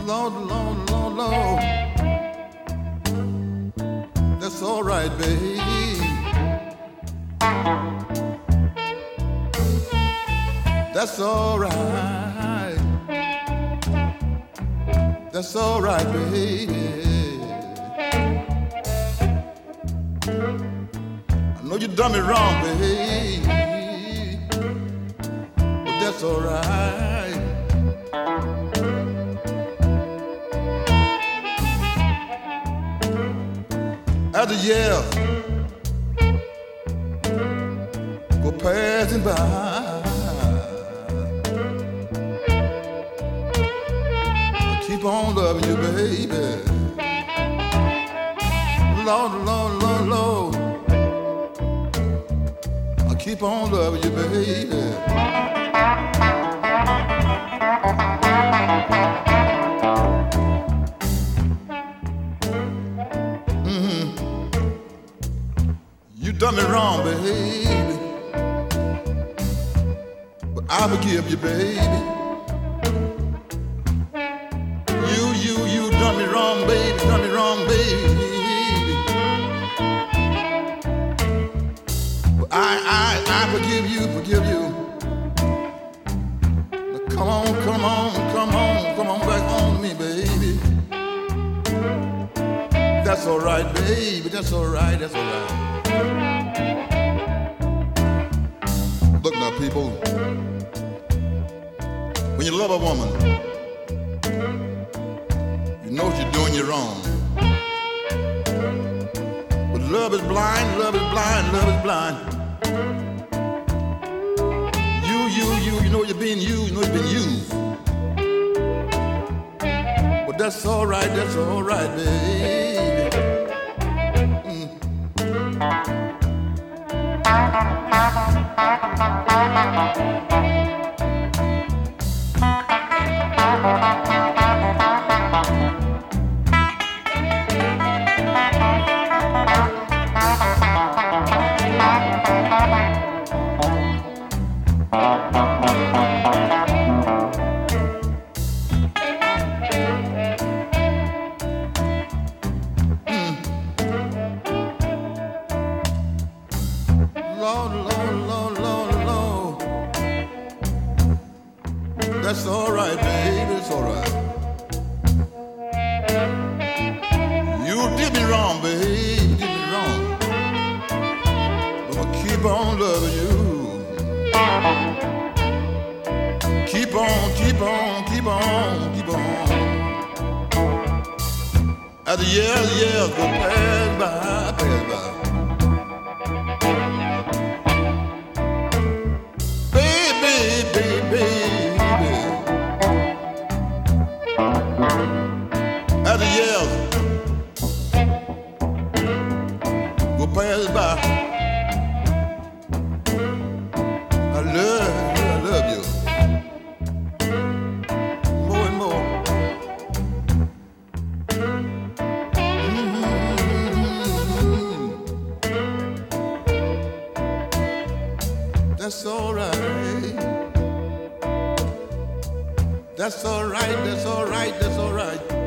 Lord, Lord, Lord, Lord. That's all right, baby. That's all right. That's all right, baby. I know you done me wrong, baby, but that's all right. As the years go passing by, keep on loving you, baby. Lord, Lord, Lord, Lord, I keep on loving you, baby. You done me wrong, baby, but I forgive you, baby. You done me wrong, baby, done me wrong, baby. But I forgive you, forgive you. Now come on, come on, come on, come on back home to me, baby. That's all right, baby, that's all right, that's all right. Look now, people, when you love a woman, you know you're doing you wrong. But love is blind, love is blind, love is blind. You know you're being used, you know you're being used. But that's all right, baby. Lord, Lord, Lord, Lord, Lord. That's all right, baby, it's all right. You did me wrong, baby, you did me wrong. But I'll keep on loving you. Keep on, keep on, keep on, keep on. As the years go pass by, pass by. Baby, as the years go pass by, I love you more and more. That's all right. That's all right, that's all right, that's all right.